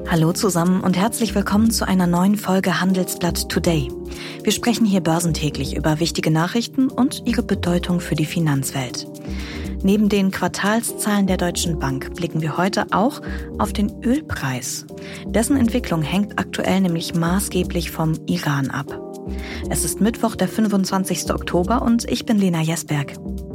Hallo zusammen und herzlich willkommen zu einer neuen Folge Handelsblatt Today. Wir sprechen hier börsentäglich über wichtige Nachrichten und ihre Bedeutung für die Finanzwelt. Neben den Quartalszahlen der Deutschen Bank blicken wir heute auch auf den Ölpreis. Dessen Entwicklung hängt aktuell nämlich maßgeblich vom Iran ab. Es ist Mittwoch, der 25. Oktober und ich bin Lena Jesberg.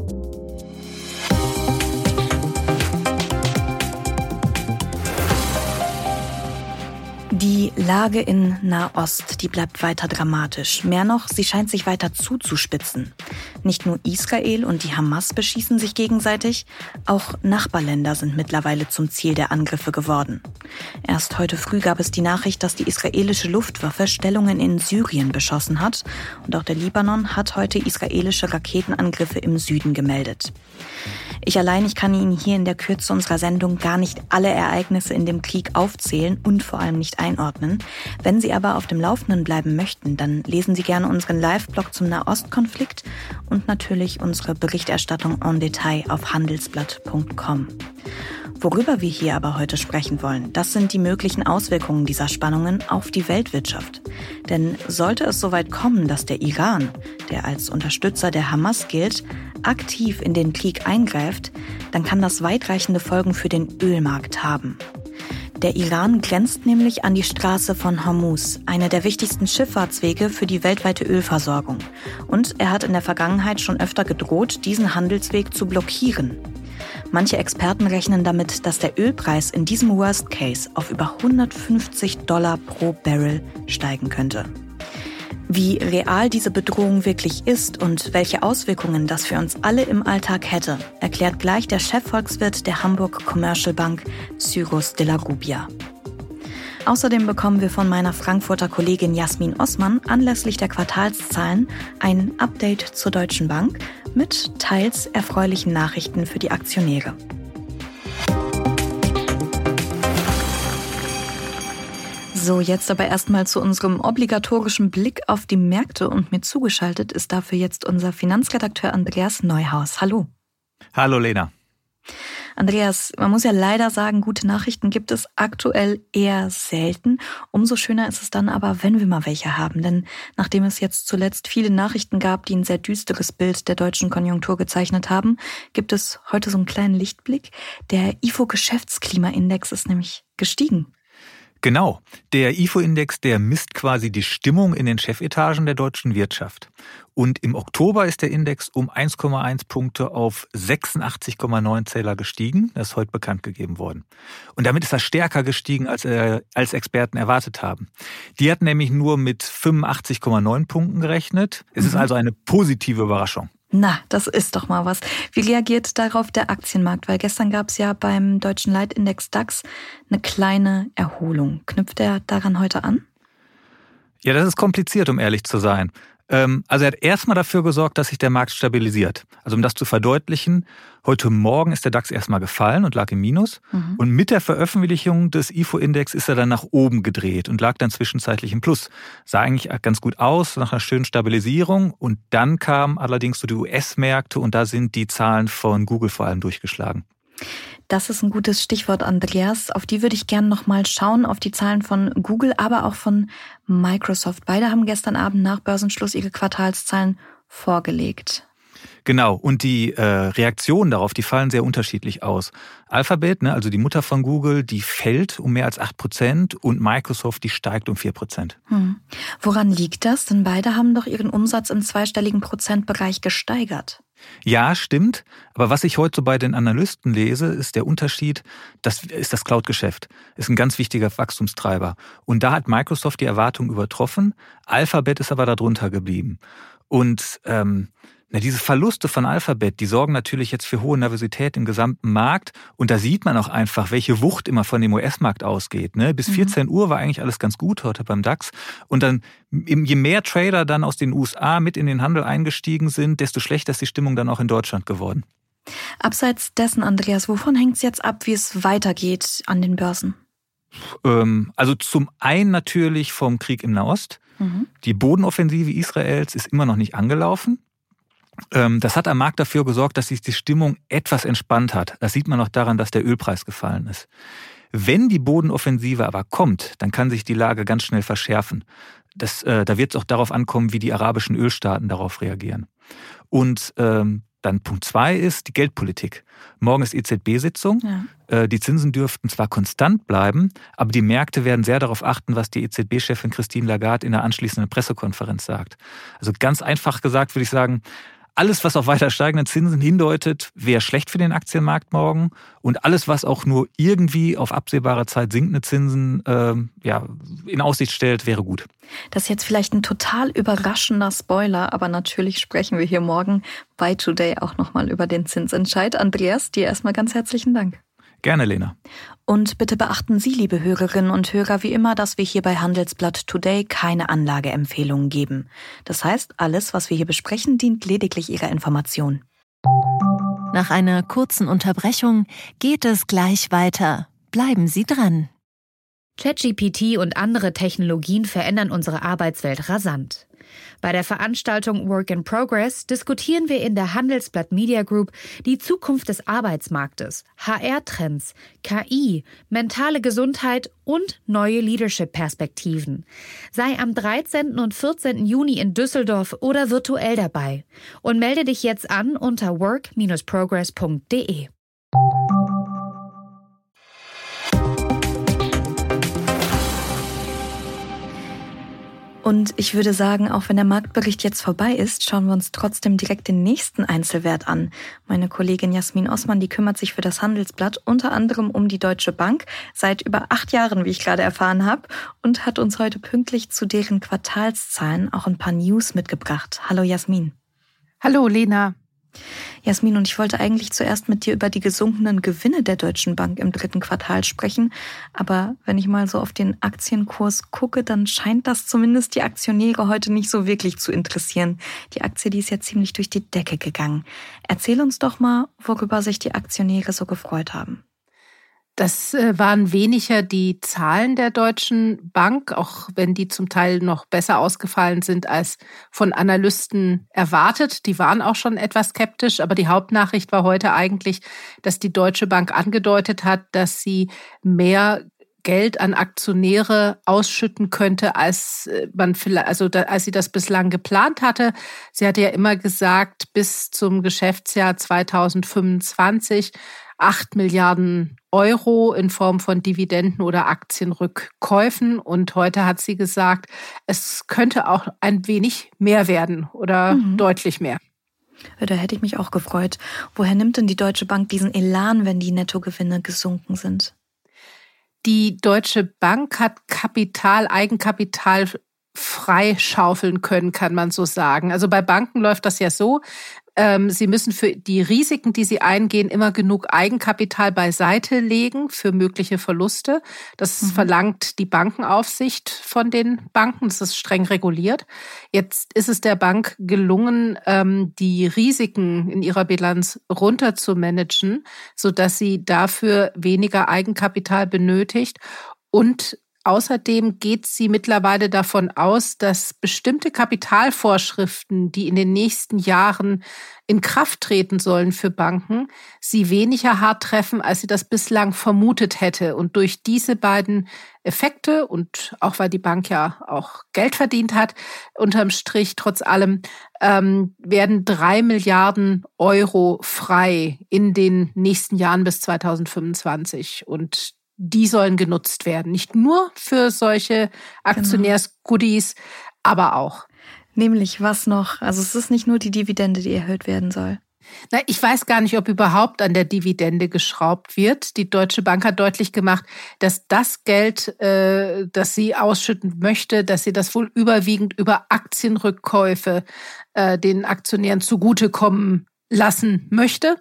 Die Lage in Nahost, die bleibt weiter dramatisch. Mehr noch, sie scheint sich weiter zuzuspitzen. Nicht nur Israel und die Hamas beschießen sich gegenseitig, auch Nachbarländer sind mittlerweile zum Ziel der Angriffe geworden. Erst heute früh gab es die Nachricht, dass die israelische Luftwaffe Stellungen in Syrien beschossen hat. Und auch der Libanon hat heute israelische Raketenangriffe im Süden gemeldet. Ich kann Ihnen hier in der Kürze unserer Sendung gar nicht alle Ereignisse in dem Krieg aufzählen und vor allem nicht einordnen. Wenn Sie aber auf dem Laufenden bleiben möchten, dann lesen Sie gerne unseren Live-Blog zum Nahostkonflikt und natürlich unsere Berichterstattung en Detail auf handelsblatt.com. Worüber wir hier aber heute sprechen wollen, das sind die möglichen Auswirkungen dieser Spannungen auf die Weltwirtschaft. Denn sollte es soweit kommen, dass der Iran, der als Unterstützer der Hamas gilt, aktiv in den Krieg eingreift, dann kann das weitreichende Folgen für den Ölmarkt haben. Der Iran grenzt nämlich an die Straße von Hormuz, eine der wichtigsten Schifffahrtswege für die weltweite Ölversorgung. Und er hat in der Vergangenheit schon öfter gedroht, diesen Handelsweg zu blockieren. Manche Experten rechnen damit, dass der Ölpreis in diesem Worst Case auf über $150 pro Barrel steigen könnte. Wie real diese Bedrohung wirklich ist und welche Auswirkungen das für uns alle im Alltag hätte, erklärt gleich der Chefvolkswirt der Hamburg Commercial Bank, Cyrus de la Gubia. Außerdem bekommen wir von meiner Frankfurter Kollegin Jasmin Osman anlässlich der Quartalszahlen ein Update zur Deutschen Bank mit teils erfreulichen Nachrichten für die Aktionäre. So, jetzt aber erstmal zu unserem obligatorischen Blick auf die Märkte und mir zugeschaltet ist dafür jetzt unser Finanzredakteur Andreas Neuhaus. Hallo. Hallo Lena. Andreas, man muss ja leider sagen, gute Nachrichten gibt es aktuell eher selten. Umso schöner ist es dann aber, wenn wir mal welche haben. Denn nachdem es jetzt zuletzt viele Nachrichten gab, die ein sehr düsteres Bild der deutschen Konjunktur gezeichnet haben, gibt es heute so einen kleinen Lichtblick. Der IFO-Geschäftsklimaindex ist nämlich gestiegen. Genau, der IFO-Index, der misst quasi die Stimmung in den Chefetagen der deutschen Wirtschaft. Und im Oktober ist der Index um 1,1 Punkte auf 86,9 Zähler gestiegen. Das ist heute bekannt gegeben worden. Und damit ist er stärker gestiegen, als Experten erwartet haben. Die hatten nämlich nur mit 85,9 Punkten gerechnet. Es ist also eine positive Überraschung. Na, das ist doch mal was. Wie reagiert darauf der Aktienmarkt? Weil gestern gab es ja beim deutschen Leitindex DAX eine kleine Erholung. Knüpft er daran heute an? Ja, das ist kompliziert, um ehrlich zu sein. Also er hat erstmal dafür gesorgt, dass sich der Markt stabilisiert. Also um das zu verdeutlichen, heute Morgen ist der DAX erstmal gefallen und lag im Minus. Und mit der Veröffentlichung des IFO-Index ist er dann nach oben gedreht und lag dann zwischenzeitlich im Plus. Sah eigentlich ganz gut aus, nach einer schönen Stabilisierung. Und dann kamen allerdings so die US-Märkte und da sind die Zahlen von Google vor allem durchgeschlagen. Das ist ein gutes Stichwort, Andreas. Auf die würde ich gerne noch mal schauen, auf die Zahlen von Google, aber auch von Microsoft. Beide haben gestern Abend nach Börsenschluss ihre Quartalszahlen vorgelegt. Genau, und die Reaktionen darauf, die fallen sehr unterschiedlich aus. Alphabet, also die Mutter von Google, die fällt um mehr als 8% und Microsoft, die steigt um 4%. Woran liegt das? Denn beide haben doch ihren Umsatz im zweistelligen Prozentbereich gesteigert. Ja, stimmt. Aber was ich heute so bei den Analysten lese, ist der Unterschied, das ist das Cloud-Geschäft. Ist ein ganz wichtiger Wachstumstreiber. Und da hat Microsoft die Erwartung übertroffen. Alphabet ist aber darunter geblieben. Und diese Verluste von Alphabet, die sorgen natürlich jetzt für hohe Nervosität im gesamten Markt. Und da sieht man auch einfach, welche Wucht immer von dem US-Markt ausgeht. Bis 14 Uhr war eigentlich alles ganz gut heute beim DAX. Und dann, je mehr Trader dann aus den USA mit in den Handel eingestiegen sind, desto schlechter ist die Stimmung dann auch in Deutschland geworden. Abseits dessen, Andreas, wovon hängt es jetzt ab, wie es weitergeht an den Börsen? Also zum einen natürlich vom Krieg im Nahost. Die Bodenoffensive Israels ist immer noch nicht angelaufen. Das hat am Markt dafür gesorgt, dass sich die Stimmung etwas entspannt hat. Das sieht man auch daran, dass der Ölpreis gefallen ist. Wenn die Bodenoffensive aber kommt, dann kann sich die Lage ganz schnell verschärfen. Da wird es auch darauf ankommen, wie die arabischen Ölstaaten darauf reagieren. Und dann Punkt 2 ist die Geldpolitik. Morgen ist EZB-Sitzung. Ja. Die Zinsen dürften zwar konstant bleiben, aber die Märkte werden sehr darauf achten, was die EZB-Chefin Christine Lagarde in der anschließenden Pressekonferenz sagt. Also ganz einfach gesagt würde ich sagen, alles, was auf weiter steigende Zinsen hindeutet, wäre schlecht für den Aktienmarkt morgen. Und alles, was auch nur irgendwie auf absehbare Zeit sinkende Zinsen in Aussicht stellt, wäre gut. Das ist jetzt vielleicht ein total überraschender Spoiler, aber natürlich sprechen wir hier morgen bei Today auch nochmal über den Zinsentscheid. Andreas, dir erstmal ganz herzlichen Dank. Gerne, Lena. Und bitte beachten Sie, liebe Hörerinnen und Hörer, wie immer, dass wir hier bei Handelsblatt Today keine Anlageempfehlungen geben. Das heißt, alles, was wir hier besprechen, dient lediglich Ihrer Information. Nach einer kurzen Unterbrechung geht es gleich weiter. Bleiben Sie dran. ChatGPT und andere Technologien verändern unsere Arbeitswelt rasant. Bei der Veranstaltung Work in Progress diskutieren wir in der Handelsblatt Media Group die Zukunft des Arbeitsmarktes, HR-Trends, KI, mentale Gesundheit und neue Leadership-Perspektiven. Sei am 13. und 14. Juni in Düsseldorf oder virtuell dabei und melde dich jetzt an unter work-progress.de. Und ich würde sagen, auch wenn der Marktbericht jetzt vorbei ist, schauen wir uns trotzdem direkt den nächsten Einzelwert an. Meine Kollegin Jasmin Osman, die kümmert sich für das Handelsblatt unter anderem um die Deutsche Bank seit über 8 Jahren, wie ich gerade erfahren habe, und hat uns heute pünktlich zu deren Quartalszahlen auch ein paar News mitgebracht. Hallo Jasmin. Hallo Lena. Jasmin, und ich wollte eigentlich zuerst mit dir über die gesunkenen Gewinne der Deutschen Bank im 3. Quartal sprechen. Aber wenn ich mal so auf den Aktienkurs gucke, dann scheint das zumindest die Aktionäre heute nicht so wirklich zu interessieren. Die Aktie, die ist ja ziemlich durch die Decke gegangen. Erzähl uns doch mal, worüber sich die Aktionäre so gefreut haben. Das waren weniger die Zahlen der Deutschen Bank, auch wenn die zum Teil noch besser ausgefallen sind als von Analysten erwartet. Die waren auch schon etwas skeptisch, aber die Hauptnachricht war heute eigentlich, dass die Deutsche Bank angedeutet hat, dass sie mehr Geld an Aktionäre ausschütten könnte, als sie das bislang geplant hatte. Sie hatte ja immer gesagt, bis zum Geschäftsjahr 2025 8 Milliarden Euro in Form von Dividenden oder Aktienrückkäufen. Und heute hat sie gesagt, es könnte auch ein wenig mehr werden oder deutlich mehr. Da hätte ich mich auch gefreut. Woher nimmt denn die Deutsche Bank diesen Elan, wenn die Nettogewinne gesunken sind? Die Deutsche Bank hat Eigenkapital freischaufeln können, kann man so sagen. Also bei Banken läuft das ja so, sie müssen für die Risiken, die sie eingehen, immer genug Eigenkapital beiseite legen für mögliche Verluste. Das verlangt die Bankenaufsicht von den Banken. Das ist streng reguliert. Jetzt ist es der Bank gelungen, die Risiken in ihrer Bilanz runter zu managen, sodass sie dafür weniger Eigenkapital benötigt. Und außerdem geht sie mittlerweile davon aus, dass bestimmte Kapitalvorschriften, die in den nächsten Jahren in Kraft treten sollen für Banken, sie weniger hart treffen, als sie das bislang vermutet hätte. Und durch diese beiden Effekte und auch weil die Bank ja auch Geld verdient hat, unterm Strich trotz allem, werden 3 Milliarden Euro frei in den nächsten Jahren bis 2025. Und die sollen genutzt werden. Nicht nur für solche Aktionärsgoodies, aber auch. Nämlich was noch? Also es ist nicht nur die Dividende, die erhöht werden soll. Na, ich weiß gar nicht, ob überhaupt an der Dividende geschraubt wird. Die Deutsche Bank hat deutlich gemacht, dass das Geld, das sie ausschütten möchte, dass sie das wohl überwiegend über Aktienrückkäufe den Aktionären zugutekommen lassen möchte.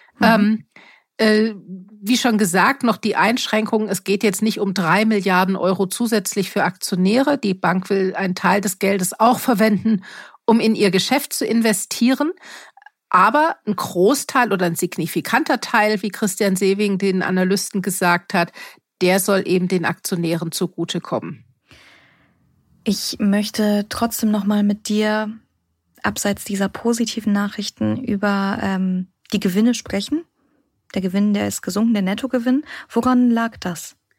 Wie schon gesagt, noch die Einschränkung, es geht jetzt nicht um 3 Milliarden Euro zusätzlich für Aktionäre. Die Bank will einen Teil des Geldes auch verwenden, um in ihr Geschäft zu investieren. Aber ein Großteil oder ein signifikanter Teil, wie Christian Sewing den Analysten gesagt hat, der soll eben den Aktionären zugutekommen. Ich möchte trotzdem noch mal mit dir, abseits dieser positiven Nachrichten, über die Gewinne sprechen. Der Gewinn, der ist gesunken, der Nettogewinn. Woran lag das?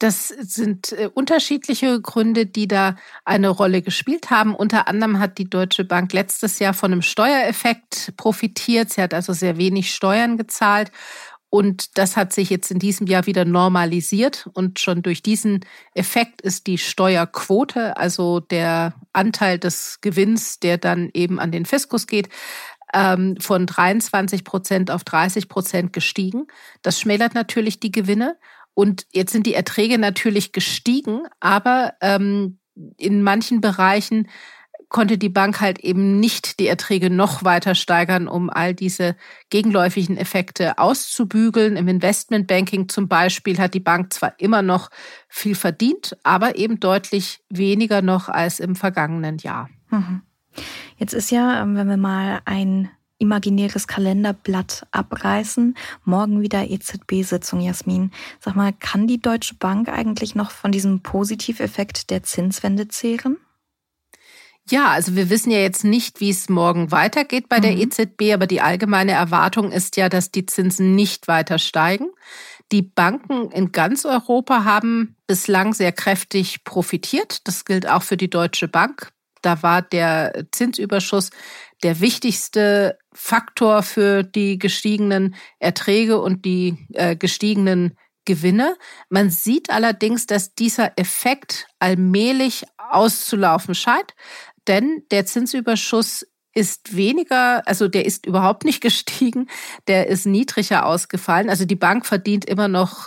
Das sind unterschiedliche Gründe, die da eine Rolle gespielt haben. Unter anderem hat die Deutsche Bank letztes Jahr von einem Steuereffekt profitiert. Sie hat also sehr wenig Steuern gezahlt. Und das hat sich jetzt in diesem Jahr wieder normalisiert. Und schon durch diesen Effekt ist die Steuerquote, also der Anteil des Gewinns, der dann eben an den Fiskus geht, von 23% auf 30% gestiegen. Das schmälert natürlich die Gewinne. Und jetzt sind die Erträge natürlich gestiegen, aber in manchen Bereichen konnte die Bank halt eben nicht die Erträge noch weiter steigern, um all diese gegenläufigen Effekte auszubügeln. Im Investmentbanking zum Beispiel hat die Bank zwar immer noch viel verdient, aber eben deutlich weniger noch als im vergangenen Jahr. Jetzt ist ja, wenn wir mal ein imaginäres Kalenderblatt abreißen, morgen wieder EZB-Sitzung, Jasmin. Sag mal, kann die Deutsche Bank eigentlich noch von diesem Positiveffekt der Zinswende zehren? Ja, also wir wissen ja jetzt nicht, wie es morgen weitergeht bei der EZB, aber die allgemeine Erwartung ist ja, dass die Zinsen nicht weiter steigen. Die Banken in ganz Europa haben bislang sehr kräftig profitiert. Das gilt auch für die Deutsche Bank. Da war der Zinsüberschuss der wichtigste Faktor für die gestiegenen Erträge und die gestiegenen Gewinne. Man sieht allerdings, dass dieser Effekt allmählich auszulaufen scheint, denn der Zinsüberschuss ist weniger, also der ist überhaupt nicht gestiegen, der ist niedriger ausgefallen. Also die Bank verdient immer noch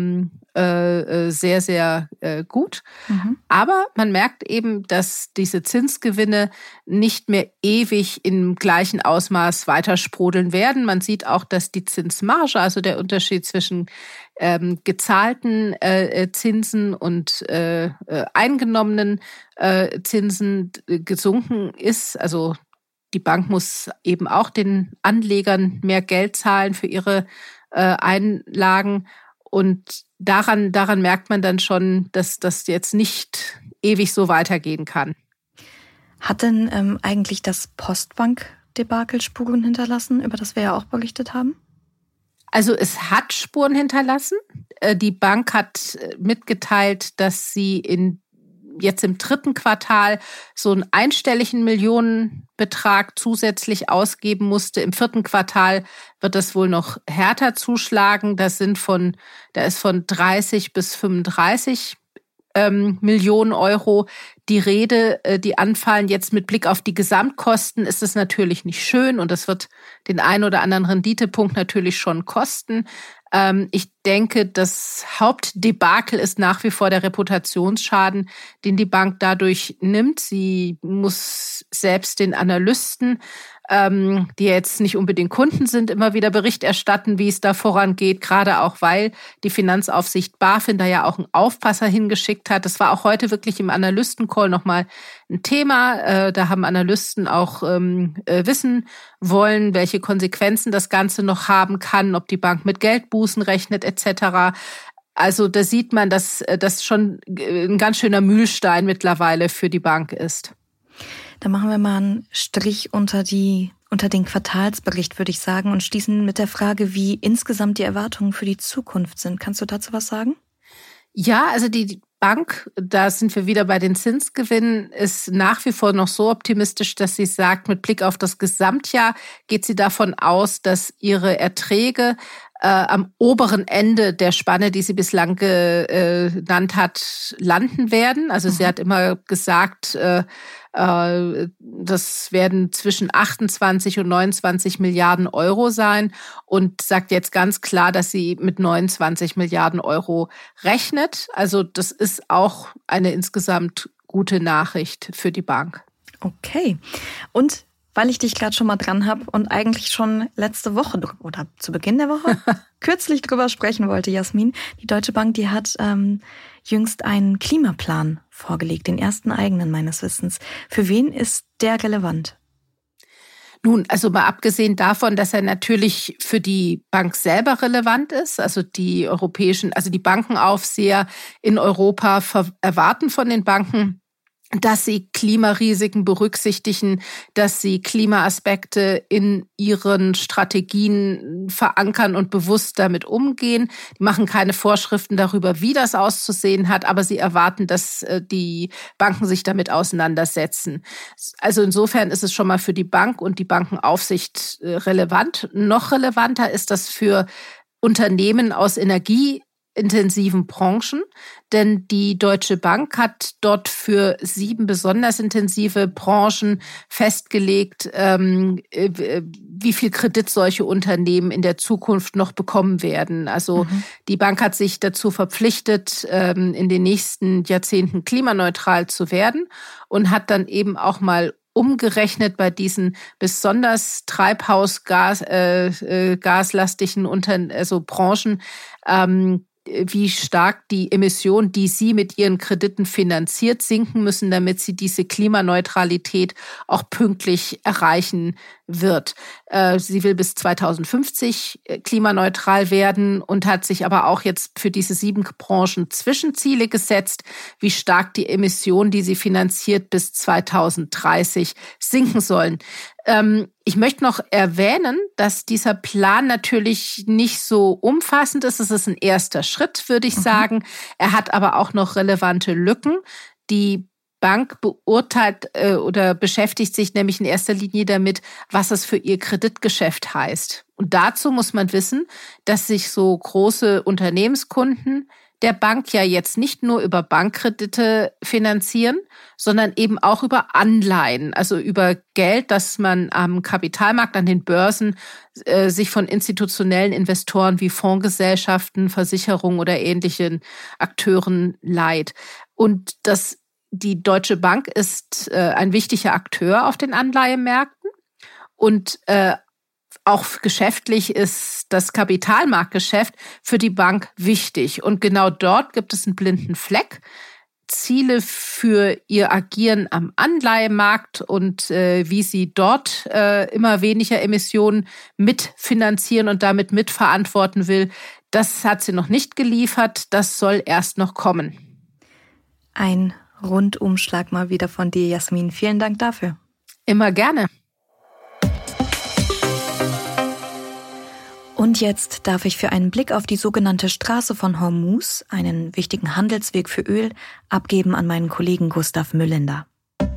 sehr, sehr gut. Aber man merkt eben, dass diese Zinsgewinne nicht mehr ewig im gleichen Ausmaß weiter sprudeln werden. Man sieht auch, dass die Zinsmarge, also der Unterschied zwischen gezahlten Zinsen und eingenommenen Zinsen gesunken ist. Also die Bank muss eben auch den Anlegern mehr Geld zahlen für ihre Einlagen. Und daran merkt man dann schon, dass das jetzt nicht ewig so weitergehen kann. Hat denn eigentlich das Postbank-Debakel Spuren hinterlassen, über das wir ja auch berichtet haben? Also es hat Spuren hinterlassen. Die Bank hat mitgeteilt, dass sie jetzt im 3. Quartal so einen einstelligen Millionenbetrag zusätzlich ausgeben musste. Im 4. Quartal wird das wohl noch härter zuschlagen. Da ist von 30 bis 35 Millionen Euro die Rede, die anfallen. Jetzt mit Blick auf die Gesamtkosten ist es natürlich nicht schön und das wird den einen oder anderen Renditepunkt natürlich schon kosten. Ich denke, das Hauptdebakel ist nach wie vor der Reputationsschaden, den die Bank dadurch nimmt. Sie muss selbst den Analysten, die jetzt nicht unbedingt Kunden sind, immer wieder Bericht erstatten, wie es da vorangeht, gerade auch, weil die Finanzaufsicht BaFin da ja auch einen Aufpasser hingeschickt hat. Das war auch heute wirklich im Analystencall nochmal ein Thema. Da haben Analysten auch wissen wollen, welche Konsequenzen das Ganze noch haben kann, ob die Bank mit Geldbußen rechnet etc. Also da sieht man, dass das schon ein ganz schöner Mühlstein mittlerweile für die Bank ist. Da machen wir mal einen Strich unter den Quartalsbericht, würde ich sagen, und schließen mit der Frage, wie insgesamt die Erwartungen für die Zukunft sind. Kannst du dazu was sagen? Ja, also die Bank, da sind wir wieder bei den Zinsgewinnen, ist nach wie vor noch so optimistisch, dass sie sagt, mit Blick auf das Gesamtjahr geht sie davon aus, dass ihre Erträge am oberen Ende der Spanne, die sie bislang genannt hat, landen werden. Also sie hat immer gesagt, das werden zwischen 28 und 29 Milliarden Euro sein und sagt jetzt ganz klar, dass sie mit 29 Milliarden Euro rechnet. Also das ist auch eine insgesamt gute Nachricht für die Bank. Okay. Und weil ich dich gerade schon mal dran habe und eigentlich schon letzte Woche oder zu Beginn der Woche kürzlich drüber sprechen wollte, Jasmin, die Deutsche Bank, die hat jüngst einen Klimaplan vorgelegt, den ersten eigenen meines Wissens. Für wen ist der relevant? Nun, also mal abgesehen davon, dass er natürlich für die Bank selber relevant ist, also die Bankenaufseher in Europa erwarten von den Banken, dass sie Klimarisiken berücksichtigen, dass sie Klimaaspekte in ihren Strategien verankern und bewusst damit umgehen. Die machen keine Vorschriften darüber, wie das auszusehen hat, aber sie erwarten, dass die Banken sich damit auseinandersetzen. Also insofern ist es schon mal für die Bank und die Bankenaufsicht relevant. Noch relevanter ist das für Unternehmen aus energieintensiven Branchen, denn die Deutsche Bank hat dort für 7 besonders intensive Branchen festgelegt, wie viel Kredit solche Unternehmen in der Zukunft noch bekommen werden. Also die Bank hat sich dazu verpflichtet, in den nächsten Jahrzehnten klimaneutral zu werden und hat dann eben auch mal umgerechnet bei diesen besonders treibhausgaslastigen Branchen, wie stark die Emissionen, die sie mit ihren Krediten finanziert, sinken müssen, damit sie diese Klimaneutralität auch pünktlich erreichen wird. Sie will bis 2050 klimaneutral werden und hat sich aber auch jetzt für diese 7 Branchen Zwischenziele gesetzt, wie stark die Emissionen, die sie finanziert, bis 2030 sinken sollen. Ich möchte noch erwähnen, dass dieser Plan natürlich nicht so umfassend ist. Es ist ein erster Schritt, würde ich sagen. Er hat aber auch noch relevante Lücken. Die Bank beurteilt oder beschäftigt sich nämlich in erster Linie damit, was es für ihr Kreditgeschäft heißt. Und dazu muss man wissen, dass sich so große Unternehmenskunden der Bank ja jetzt nicht nur über Bankkredite finanzieren, sondern eben auch über Anleihen, also über Geld, das man am Kapitalmarkt, an den Börsen sich von institutionellen Investoren wie Fondsgesellschaften, Versicherungen oder ähnlichen Akteuren leiht. Und die Deutsche Bank ist ein wichtiger Akteur auf den Anleihemärkten und auch geschäftlich ist das Kapitalmarktgeschäft für die Bank wichtig. Und genau dort gibt es einen blinden Fleck. Ziele für ihr Agieren am Anleihemarkt und wie sie dort immer weniger Emissionen mitfinanzieren und damit mitverantworten will, das hat sie noch nicht geliefert. Das soll erst noch kommen. Ein Rundumschlag mal wieder von dir, Jasmin. Vielen Dank dafür. Immer gerne. Und jetzt darf ich für einen Blick auf die sogenannte Straße von Hormuz, einen wichtigen Handelsweg für Öl, abgeben an meinen Kollegen Gustav Müllender.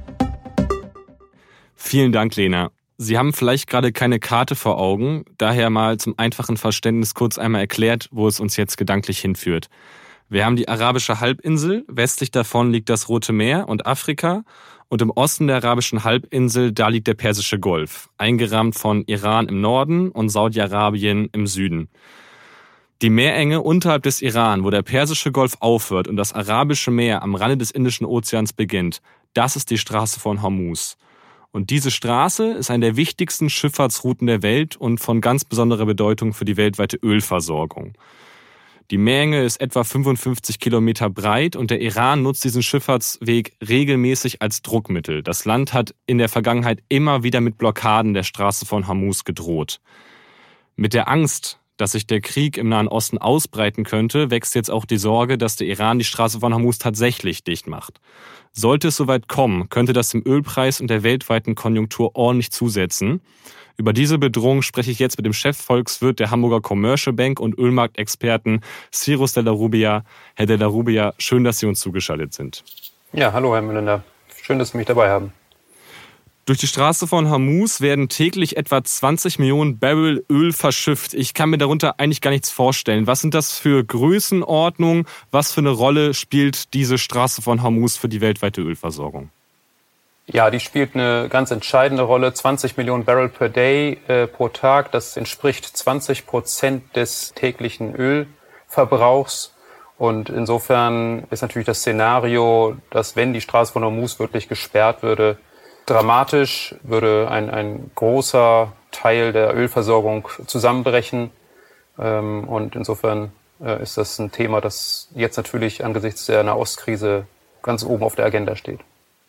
Vielen Dank, Lena. Sie haben vielleicht gerade keine Karte vor Augen, daher mal zum einfachen Verständnis kurz einmal erklärt, wo es uns jetzt gedanklich hinführt. Wir haben die arabische Halbinsel, westlich davon liegt das Rote Meer und Afrika und im Osten der arabischen Halbinsel, da liegt der Persische Golf, eingerahmt von Iran im Norden und Saudi-Arabien im Süden. Die Meerenge unterhalb des Iran, wo der Persische Golf aufhört und das Arabische Meer am Rande des Indischen Ozeans beginnt, das ist die Straße von Hormuz. Und diese Straße ist eine der wichtigsten Schifffahrtsrouten der Welt und von ganz besonderer Bedeutung für die weltweite Ölversorgung. Die Meerenge ist etwa 55 Kilometer breit und der Iran nutzt diesen Schifffahrtsweg regelmäßig als Druckmittel. Das Land hat in der Vergangenheit immer wieder mit Blockaden der Straße von Hormuz gedroht. Mit der Angst, dass sich der Krieg im Nahen Osten ausbreiten könnte, wächst jetzt auch die Sorge, dass der Iran die Straße von Hormuz tatsächlich dicht macht. Sollte es soweit kommen, könnte das dem Ölpreis und der weltweiten Konjunktur ordentlich zusetzen. Über diese Bedrohung spreche ich jetzt mit dem Chefvolkswirt der Hamburger Commercial Bank und Ölmarktexperten Cyrus de la Rubia. Herr de la Rubia, schön, dass Sie uns zugeschaltet sind. Ja, hallo Herr Müllender. Schön, dass Sie mich dabei haben. Durch die Straße von Hormuz werden täglich etwa 20 Millionen Barrel Öl verschifft. Ich kann mir darunter eigentlich gar nichts vorstellen. Was sind das für Größenordnungen? Was für eine Rolle spielt diese Straße von Hormuz für die weltweite Ölversorgung? Ja, die spielt eine ganz entscheidende Rolle. 20 Millionen Barrel per Day pro Tag. Das entspricht 20% des täglichen Ölverbrauchs. Und insofern ist natürlich das Szenario, dass wenn die Straße von Hormuz wirklich gesperrt würde, dramatisch, würde ein großer Teil der Ölversorgung zusammenbrechen. Und insofern ist das ein Thema, das jetzt natürlich angesichts der Nahostkrise ganz oben auf der Agenda steht.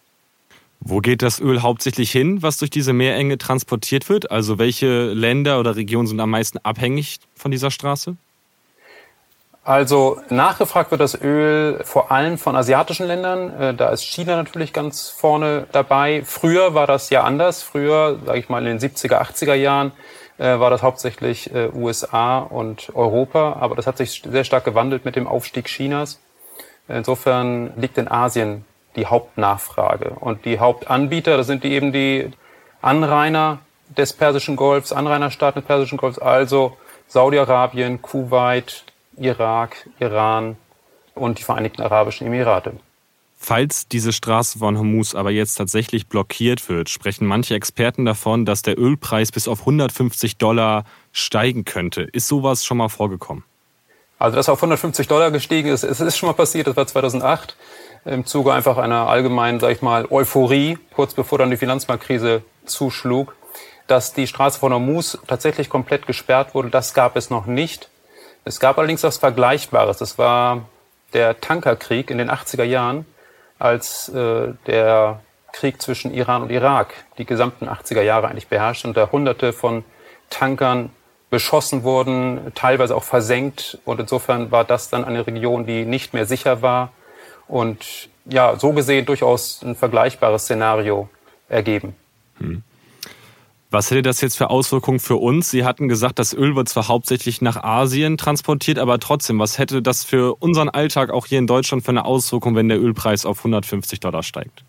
Wo geht das Öl hauptsächlich hin, was durch diese Meerenge transportiert wird? Also welche Länder oder Regionen sind am meisten abhängig von dieser Straße? Also nachgefragt wird das Öl vor allem von asiatischen Ländern. Da ist China natürlich ganz vorne dabei. Früher war das ja anders. Früher, sage ich mal, in den 70er, 80er Jahren war das hauptsächlich USA und Europa. Aber das hat sich sehr stark gewandelt mit dem Aufstieg Chinas. Insofern liegt in Asien die Hauptnachfrage. Und die Hauptanbieter, das sind die Anrainer des Persischen Golfs, Anrainerstaaten des Persischen Golfs, also Saudi-Arabien, Kuwait, Irak, Iran und die Vereinigten Arabischen Emirate. Falls diese Straße von Hormuz aber jetzt tatsächlich blockiert wird, sprechen manche Experten davon, dass der Ölpreis bis auf $150 steigen könnte. Ist sowas schon mal vorgekommen? Also dass er auf $150 gestiegen ist, es ist schon mal passiert, das war 2008, im Zuge einfach einer allgemeinen, sag ich mal, Euphorie, kurz bevor dann die Finanzmarktkrise zuschlug. Dass die Straße von Hormuz tatsächlich komplett gesperrt wurde, das gab es noch nicht. Es gab allerdings was Vergleichbares. Das war der Tankerkrieg in den 80er Jahren, als der Krieg zwischen Iran und Irak die gesamten 80er Jahre eigentlich beherrscht und da Hunderte von Tankern beschossen wurden, teilweise auch versenkt. Und insofern war das dann eine Region, die nicht mehr sicher war und ja, so gesehen durchaus ein vergleichbares Szenario ergeben. Was hätte das jetzt für Auswirkungen für uns? Sie hatten gesagt, das Öl wird zwar hauptsächlich nach Asien transportiert, aber trotzdem, was hätte das für unseren Alltag auch hier in Deutschland für eine Auswirkung, wenn der Ölpreis auf $150 steigt?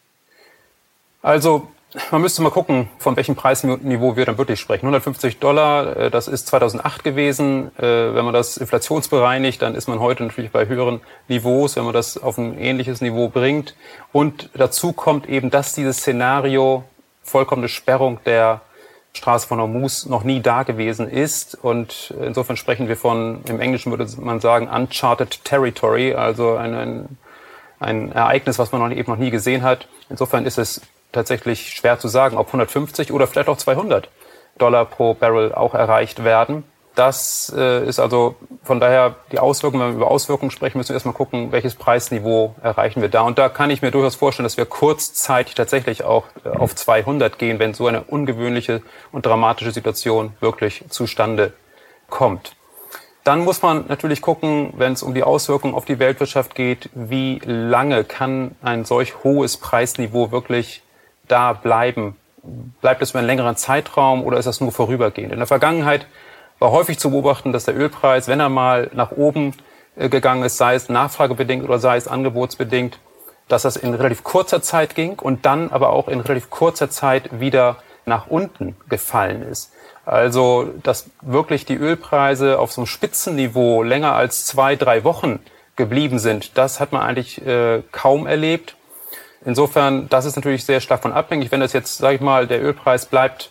Also man müsste mal gucken, von welchem Preisniveau wir dann wirklich sprechen. $150, das ist 2008 gewesen. Wenn man das inflationsbereinigt, dann ist man heute natürlich bei höheren Niveaus, wenn man das auf ein ähnliches Niveau bringt. Und dazu kommt eben, dass dieses Szenario vollkommene Sperrung der Straße von Hormuz noch nie da gewesen ist. Und insofern sprechen wir von, im Englischen würde man sagen, uncharted territory, also ein Ereignis, was man eben noch nie gesehen hat. Insofern ist es tatsächlich schwer zu sagen, ob 150 oder vielleicht auch $200 pro Barrel auch erreicht werden. Das ist also von daher die Auswirkungen, wenn wir über Auswirkungen sprechen, müssen wir erstmal gucken, welches Preisniveau erreichen wir da. Und da kann ich mir durchaus vorstellen, dass wir kurzzeitig tatsächlich auch auf 200 gehen, wenn so eine ungewöhnliche und dramatische Situation wirklich zustande kommt. Dann muss man natürlich gucken, wenn es um die Auswirkungen auf die Weltwirtschaft geht, wie lange kann ein solch hohes Preisniveau wirklich da bleiben? Bleibt es über einen längeren Zeitraum oder ist das nur vorübergehend? In der Vergangenheit war häufig zu beobachten, dass der Ölpreis, wenn er mal nach oben gegangen ist, sei es nachfragebedingt oder sei es angebotsbedingt, dass das in relativ kurzer Zeit ging und dann aber auch in relativ kurzer Zeit wieder nach unten gefallen ist. Also, dass wirklich die Ölpreise auf so einem Spitzenniveau länger als 2-3 Wochen geblieben sind, das hat man eigentlich kaum erlebt. Insofern, das ist natürlich sehr stark von abhängig. Wenn das jetzt, sage ich mal, der Ölpreis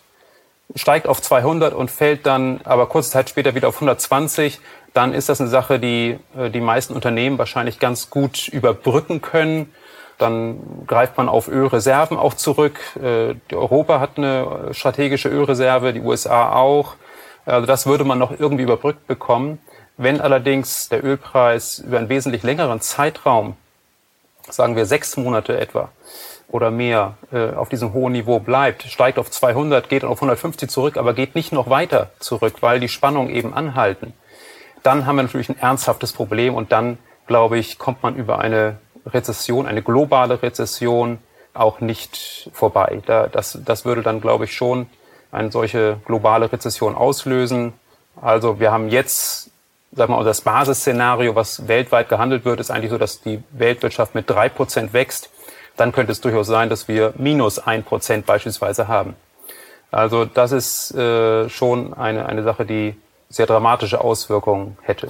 steigt auf 200 und fällt dann aber kurze Zeit später wieder auf 120, dann ist das eine Sache, die die meisten Unternehmen wahrscheinlich ganz gut überbrücken können. Dann greift man auf Ölreserven auch zurück. Europa hat eine strategische Ölreserve, die USA auch. Also das würde man noch irgendwie überbrückt bekommen. Wenn allerdings der Ölpreis über einen wesentlich längeren Zeitraum, sagen wir 6 Monate etwa oder mehr, auf diesem hohen Niveau bleibt, steigt auf 200, geht auf 150 zurück, aber geht nicht noch weiter zurück, weil die Spannungen eben anhalten, dann haben wir natürlich ein ernsthaftes Problem und dann, glaube ich, kommt man über eine Rezession, eine globale Rezession auch nicht vorbei. Das würde dann, glaube ich, schon eine solche globale Rezession auslösen. Also wir haben jetzt, sagen wir mal, das Basisszenario, was weltweit gehandelt wird, ist eigentlich so, dass die Weltwirtschaft mit 3% wächst. Dann könnte es durchaus sein, dass wir minus 1% beispielsweise haben. Also das ist schon eine Sache, die sehr dramatische Auswirkungen hätte.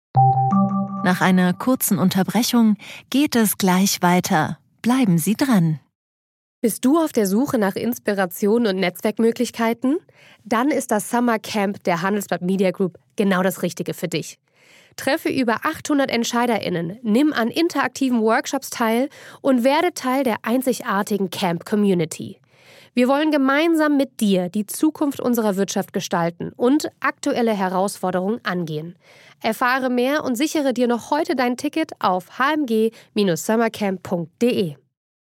Nach einer kurzen Unterbrechung geht es gleich weiter. Bleiben Sie dran. Bist du auf der Suche nach Inspiration und Netzwerkmöglichkeiten? Dann ist das Summer Camp der Handelsblatt Media Group genau das Richtige für dich. Treffe über 800 EntscheiderInnen, nimm an interaktiven Workshops teil und werde Teil der einzigartigen Camp-Community. Wir wollen gemeinsam mit dir die Zukunft unserer Wirtschaft gestalten und aktuelle Herausforderungen angehen. Erfahre mehr und sichere dir noch heute dein Ticket auf hmg-summercamp.de.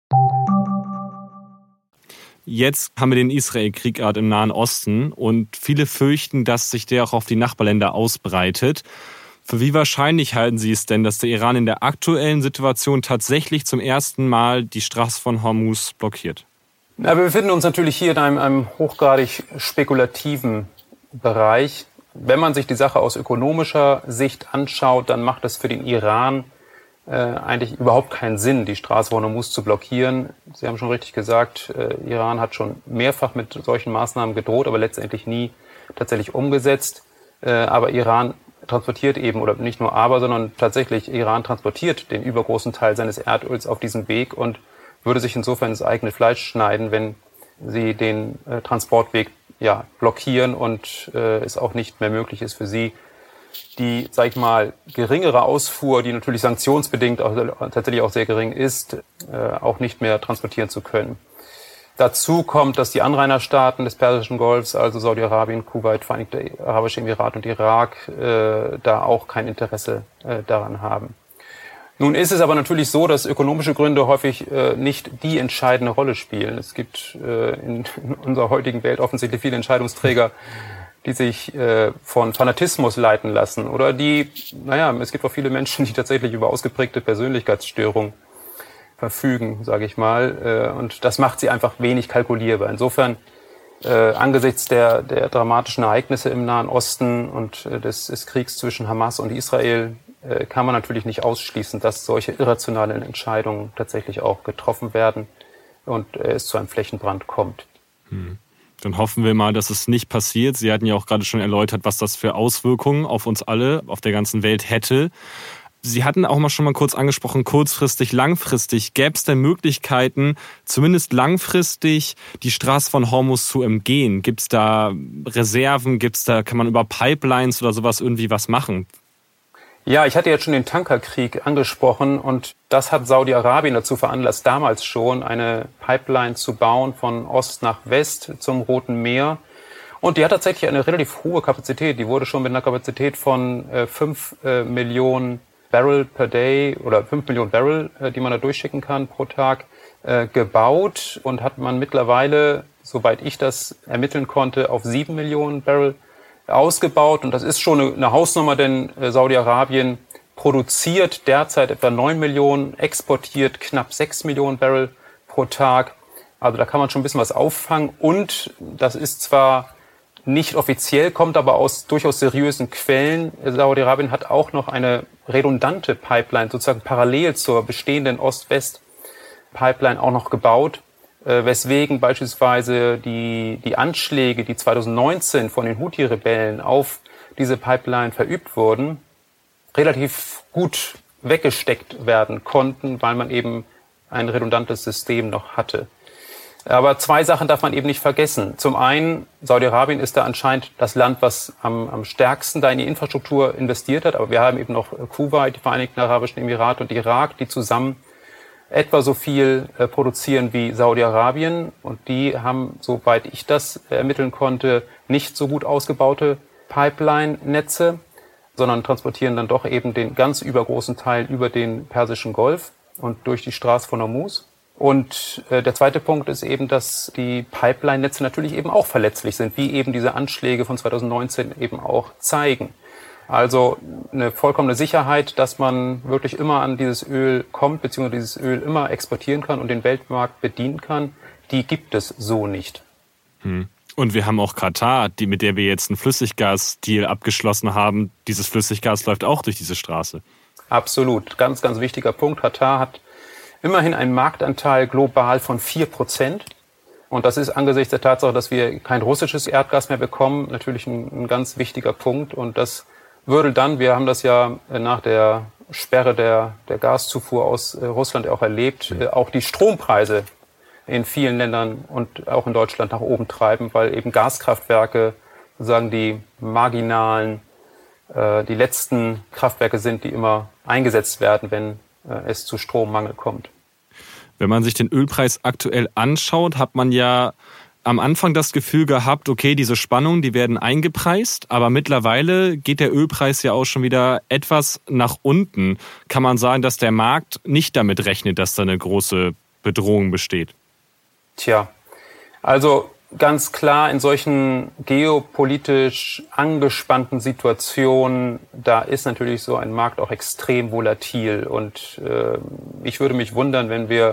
Jetzt haben wir den Israel-Krieg gerade im Nahen Osten und viele fürchten, dass sich der auch auf die Nachbarländer ausbreitet. Für wie wahrscheinlich halten Sie es denn, dass der Iran in der aktuellen Situation tatsächlich zum ersten Mal die Straße von Hormuz blockiert? Na, wir befinden uns natürlich hier in einem hochgradig spekulativen Bereich. Wenn man sich die Sache aus ökonomischer Sicht anschaut, dann macht es für den Iran eigentlich überhaupt keinen Sinn, die Straße von Hormuz zu blockieren. Sie haben schon richtig gesagt, Iran hat schon mehrfach mit solchen Maßnahmen gedroht, aber letztendlich nie tatsächlich umgesetzt. Aber Iran transportiert eben, oder nicht nur aber, sondern tatsächlich Iran transportiert den übergroßen Teil seines Erdöls auf diesem Weg und würde sich insofern ins eigene Fleisch schneiden, wenn sie den Transportweg blockieren und es auch nicht mehr möglich ist für sie, die, sag ich mal, geringere Ausfuhr, die natürlich sanktionsbedingt tatsächlich auch sehr gering ist, auch nicht mehr transportieren zu können. Dazu kommt, dass die Anrainerstaaten des Persischen Golfs, also Saudi-Arabien, Kuwait, Vereinigte Arabische Emirate und Irak, da auch kein Interesse daran haben. Nun ist es aber natürlich so, dass ökonomische Gründe häufig nicht die entscheidende Rolle spielen. Es gibt in unserer heutigen Welt offensichtlich viele Entscheidungsträger, die sich von Fanatismus leiten lassen oder es gibt auch viele Menschen, die tatsächlich über ausgeprägte Persönlichkeitsstörungen verfügen, sage ich mal, und das macht sie einfach wenig kalkulierbar. Insofern angesichts der dramatischen Ereignisse im Nahen Osten und des Kriegs zwischen Hamas und Israel kann man natürlich nicht ausschließen, dass solche irrationalen Entscheidungen tatsächlich auch getroffen werden und es zu einem Flächenbrand kommt. Dann hoffen wir mal, dass es nicht passiert. Sie hatten ja auch gerade schon erläutert, was das für Auswirkungen auf uns alle, auf der ganzen Welt hätte. Sie hatten auch schon mal kurz angesprochen, kurzfristig, langfristig. Gäbe es denn Möglichkeiten, zumindest langfristig die Straße von Hormuz zu umgehen? Gibt es da Reserven? Kann man über Pipelines oder sowas irgendwie was machen? Ja, ich hatte jetzt schon den Tankerkrieg angesprochen und das hat Saudi-Arabien dazu veranlasst, damals schon eine Pipeline zu bauen von Ost nach West zum Roten Meer. Und die hat tatsächlich eine relativ hohe Kapazität. Die wurde schon mit einer Kapazität von 5 Millionen Barrel per Day oder 5 Millionen Barrel, die man da durchschicken kann pro Tag, gebaut und hat man mittlerweile, soweit ich das ermitteln konnte, auf 7 Millionen Barrel ausgebaut. Und das ist schon eine Hausnummer, denn Saudi-Arabien produziert derzeit etwa 9 Millionen, exportiert knapp 6 Millionen Barrel pro Tag. Also da kann man schon ein bisschen was auffangen. Und das ist zwar nicht offiziell, kommt aber aus durchaus seriösen Quellen. Saudi-Arabien hat auch noch eine redundante Pipeline, sozusagen parallel zur bestehenden Ost-West-Pipeline auch noch gebaut, weswegen beispielsweise die Anschläge, die 2019 von den Houthi-Rebellen auf diese Pipeline verübt wurden, relativ gut weggesteckt werden konnten, weil man eben ein redundantes System noch hatte. Aber 2 Sachen darf man eben nicht vergessen. Zum einen, Saudi-Arabien ist da anscheinend das Land, was am stärksten da in die Infrastruktur investiert hat. Aber wir haben eben noch Kuwait, die Vereinigten Arabischen Emirate und Irak, die zusammen etwa so viel produzieren wie Saudi-Arabien. Und die haben, soweit ich das ermitteln konnte, nicht so gut ausgebaute Pipeline-Netze, sondern transportieren dann doch eben den ganz übergroßen Teil über den Persischen Golf und durch die Straße von Hormuz. Und der zweite Punkt ist eben, dass die Pipeline-Netze natürlich eben auch verletzlich sind, wie eben diese Anschläge von 2019 eben auch zeigen. Also eine vollkommene Sicherheit, dass man wirklich immer an dieses Öl kommt, beziehungsweise dieses Öl immer exportieren kann und den Weltmarkt bedienen kann, die gibt es so nicht. Und wir haben auch Katar, mit der wir jetzt einen Flüssiggas-Deal abgeschlossen haben. Dieses Flüssiggas läuft auch durch diese Straße. Absolut. Ganz, ganz wichtiger Punkt. Katar hat immerhin einen Marktanteil global von 4%. Und das ist angesichts der Tatsache, dass wir kein russisches Erdgas mehr bekommen, natürlich ein ganz wichtiger Punkt. Und das würde dann, wir haben das ja nach der Sperre der Gaszufuhr aus Russland auch erlebt, auch die Strompreise in vielen Ländern und auch in Deutschland nach oben treiben, weil eben Gaskraftwerke sozusagen die marginalen, die letzten Kraftwerke sind, die immer eingesetzt werden, wenn es zu Strommangel kommt. Wenn man sich den Ölpreis aktuell anschaut, hat man ja am Anfang das Gefühl gehabt, okay, diese Spannungen, die werden eingepreist, aber mittlerweile geht der Ölpreis ja auch schon wieder etwas nach unten. Kann man sagen, dass der Markt nicht damit rechnet, dass da eine große Bedrohung besteht? Tja, also ganz klar in solchen geopolitisch angespannten Situationen, da ist natürlich so ein Markt auch extrem volatil. Und ich würde mich wundern, wenn wir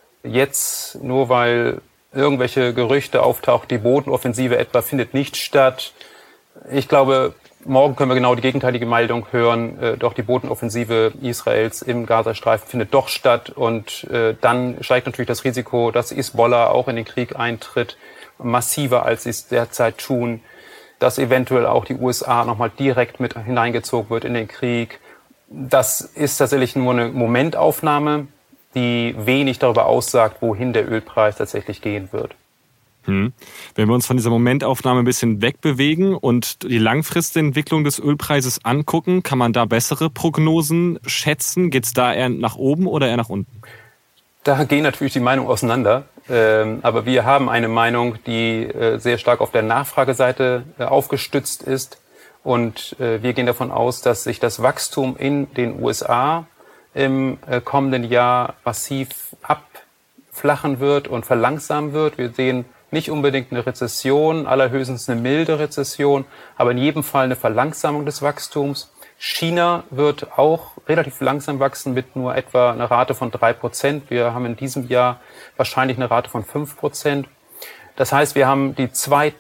jetzt, nur weil irgendwelche Gerüchte auftauchen, die Bodenoffensive etwa findet nicht statt. Ich glaube, morgen können wir genau die gegenteilige Meldung hören. Doch die Bodenoffensive Israels im Gazastreifen findet doch statt. Und dann steigt natürlich das Risiko, dass Hisbollah auch in den Krieg eintritt, massiver als sie es derzeit tun. Dass eventuell auch die USA nochmal direkt mit hineingezogen wird in den Krieg. Das ist tatsächlich nur eine Momentaufnahme, die wenig darüber aussagt, wohin der Ölpreis tatsächlich gehen wird. Wenn wir uns von dieser Momentaufnahme ein bisschen wegbewegen und die langfristige Entwicklung des Ölpreises angucken, kann man da bessere Prognosen schätzen? Geht es da eher nach oben oder eher nach unten? Da gehen natürlich die Meinungen auseinander. Aber wir haben eine Meinung, die sehr stark auf der Nachfrageseite aufgestützt ist. Und wir gehen davon aus, dass sich das Wachstum in den USA im kommenden Jahr massiv abflachen wird und verlangsamen wird. Wir sehen nicht unbedingt eine Rezession, allerhöchstens eine milde Rezession, aber in jedem Fall eine Verlangsamung des Wachstums. China wird auch relativ langsam wachsen mit nur etwa einer Rate von 3%. Wir haben in diesem Jahr wahrscheinlich eine Rate von 5%. Das heißt, wir haben die 2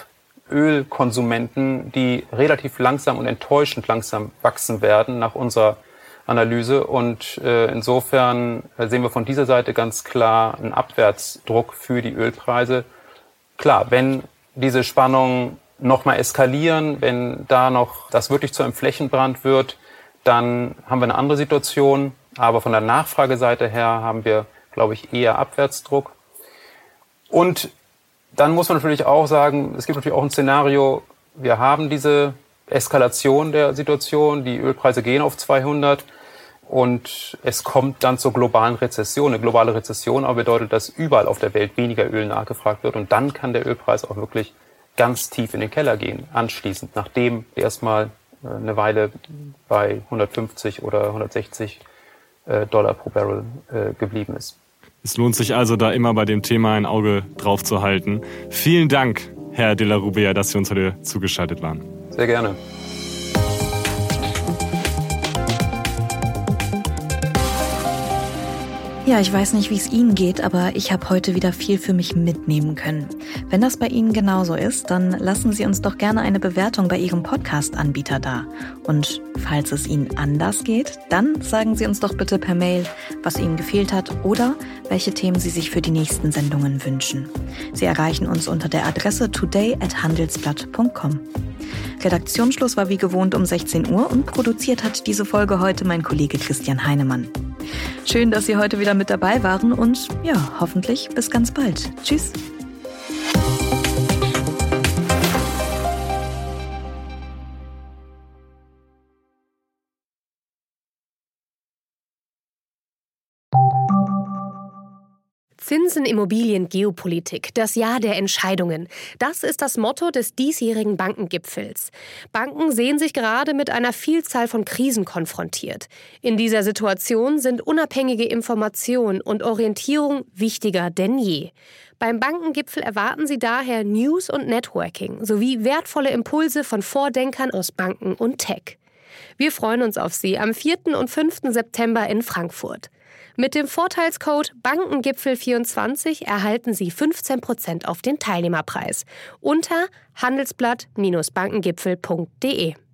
Top-Ölkonsumenten, die relativ langsam und enttäuschend langsam wachsen werden nach unserer Analyse. Und insofern sehen wir von dieser Seite ganz klar einen Abwärtsdruck für die Ölpreise. Klar, wenn diese Spannungen nochmal eskalieren, wenn da noch das wirklich zu einem Flächenbrand wird, dann haben wir eine andere Situation. Aber von der Nachfrageseite her haben wir, glaube ich, eher Abwärtsdruck. Und dann muss man natürlich auch sagen, es gibt natürlich auch ein Szenario, wir haben diese Eskalation der Situation, die Ölpreise gehen auf 200 und es kommt dann zur globalen Rezession. Eine globale Rezession aber bedeutet, dass überall auf der Welt weniger Öl nachgefragt wird und dann kann der Ölpreis auch wirklich ganz tief in den Keller gehen, anschließend, nachdem erstmal eine Weile bei 150 oder 160 Dollar pro Barrel geblieben ist. Es lohnt sich also, da immer bei dem Thema ein Auge drauf zu halten. Vielen Dank, Herr de la Rubia, dass Sie uns heute zugeschaltet waren. Sehr gerne. Ja, ich weiß nicht, wie es Ihnen geht, aber ich habe heute wieder viel für mich mitnehmen können. Wenn das bei Ihnen genauso ist, dann lassen Sie uns doch gerne eine Bewertung bei Ihrem Podcast-Anbieter da. Und falls es Ihnen anders geht, dann sagen Sie uns doch bitte per Mail, was Ihnen gefehlt hat oder welche Themen Sie sich für die nächsten Sendungen wünschen. Sie erreichen uns unter der Adresse today@handelsblatt.com. Redaktionsschluss war wie gewohnt um 16 Uhr und produziert hat diese Folge heute mein Kollege Christian Heinemann. Schön, dass Sie heute wieder mit dabei waren und ja, hoffentlich bis ganz bald. Tschüss. Zinsen, Immobilien, Geopolitik, das Jahr der Entscheidungen. Das ist das Motto des diesjährigen Bankengipfels. Banken sehen sich gerade mit einer Vielzahl von Krisen konfrontiert. In dieser Situation sind unabhängige Information und Orientierung wichtiger denn je. Beim Bankengipfel erwarten Sie daher News und Networking sowie wertvolle Impulse von Vordenkern aus Banken und Tech. Wir freuen uns auf Sie am 4. und 5. September in Frankfurt. Mit dem Vorteilscode Bankengipfel24 erhalten Sie 15% auf den Teilnehmerpreis unter handelsblatt-bankengipfel.de.